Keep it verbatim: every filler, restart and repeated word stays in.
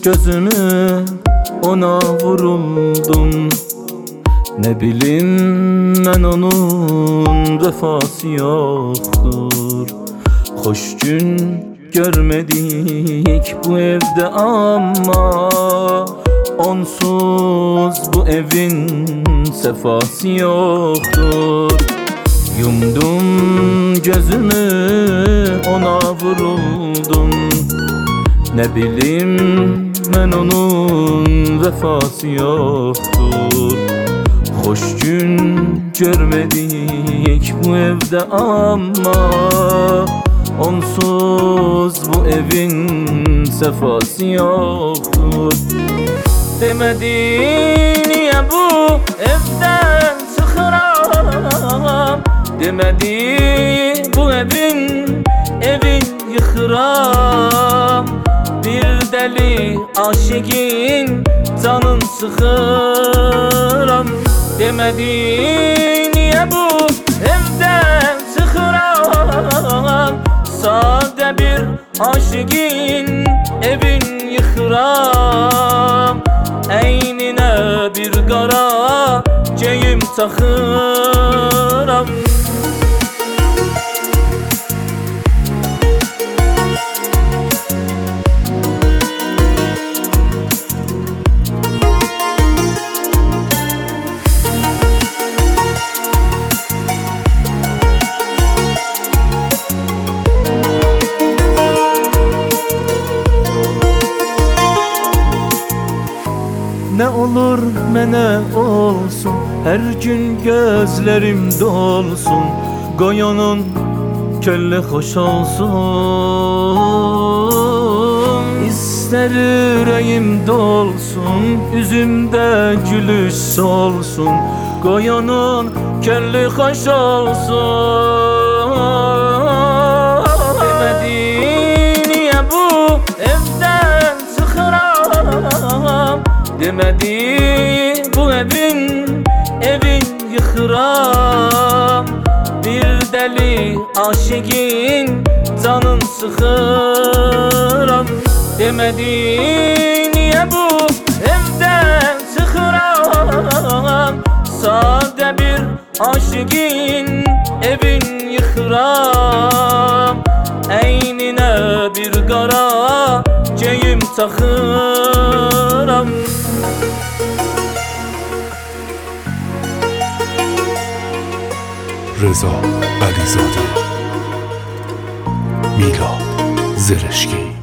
gözümü ona vuruldum. Ne bileyim ben onun vefası yoktur. Hoş gün görmedik bu evde ama onsuz bu evin sefası yoktur. Yumdum gözümü ona vuruldum. Ne bileyim ben onun vefası yoktur. Hoş gün görmedik bu evde ama onsuz bu evin sefası yoktur. Demedi niye bu evden çıkıram, demedi bu evin evin yıkıram. Bir deli aşıkın canın sıkıram. Demedi niye bu evden çıkıram, sade bir aşıkın evin yıkıram. Eynine bir kara geyim takıram. Ne olur mene olsun, her gün gözlerim dolsun. Qoyunun köllə xoş olsun. İster ürəyim dolsun, üzümdə gülüş solsun. Qoyunun köllə xoş olsun. Demedi niye bu evden çıkıram, demedi bu evin evin yıkıram. Bir deli aşıkın canın sıkıram. Demedi niye bu evden çıkıram, sade bir aşıkın evin yıkıram. Eynine bir kara geyim takıram. رضا علیزاده، میلاد زرشکی.